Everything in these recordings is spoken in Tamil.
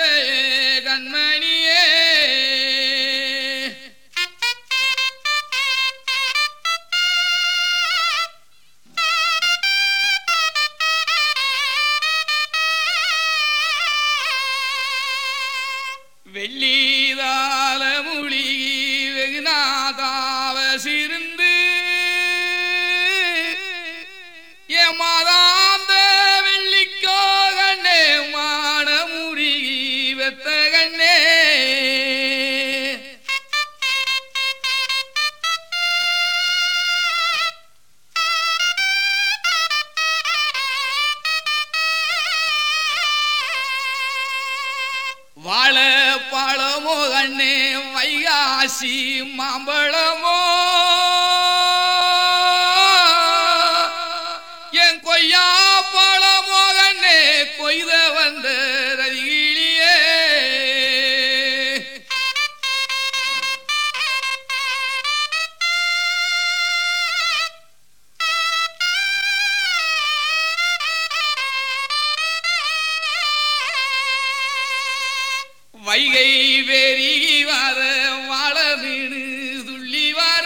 கண்மணியே வெள்ளிதால மொழி வெகுநாதாவ சிருந்து ஏமாதாந்த வெள்ளிக்கோ கண்ணே மான முருகி வெத்த கண்ணே வாழ பழமோ கண்ணே வைகாசி மாம்பழமோ என் கொய்யா பழமோ கண்ணே கொய்த வந்த ரதிகிளியே வைகை வெறி வர வாழ மீனு துள்ளி வர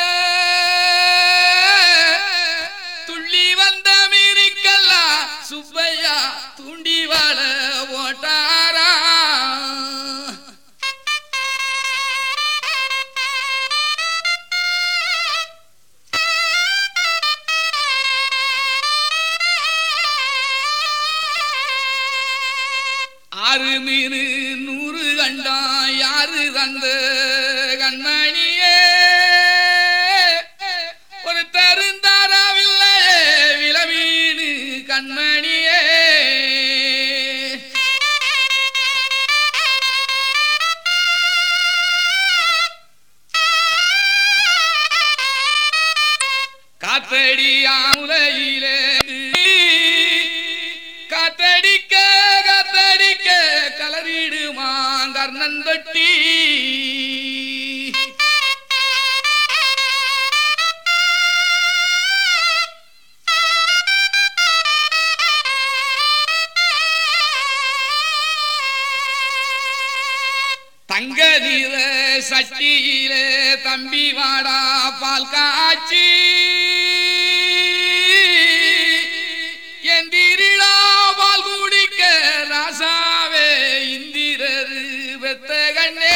துள்ளி வந்த மீனுக்கெல்லாம் சுப்பையா தூண்டி வாழ ஓட்டாரா ஆறு மீனு நூறு கண்டா யாரு தந்த கண்மணியே ஒரு தருந்தாராவில்லை விளவீனு கண்மணியே காத்தடி ஆமுலையிலே காத்தடிக்க காத்தடிக்க கலரிடுமா கர்ணன் தொட்டி தங்க நீர சட்டியிலே தம்பி வாடா பால் காய்ச்சி எந்திரிடா பால் குடிக்க ராசாவே இந்திரரு வெத்த கண்ணே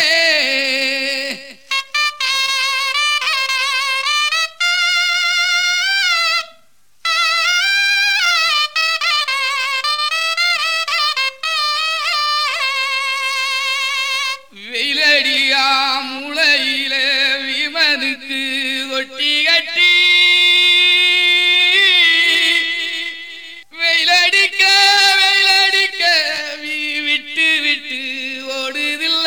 வெயிலடியா முளையிலே விமனுக்கு தொட்டி கட்டி வெயிலடிக்க வெயிலடிக்க விட்டு விட்டு ஓடுதில்ல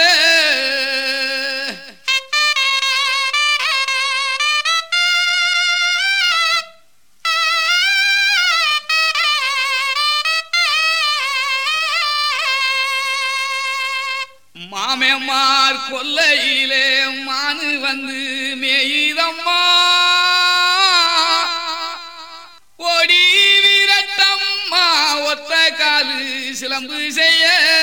மாமேமார் கொல்லையிலே மானு வந்து மேயிதம்மா ஓடி விரட்டம்மா ஒத்த காலு சிலம்பு செய்ய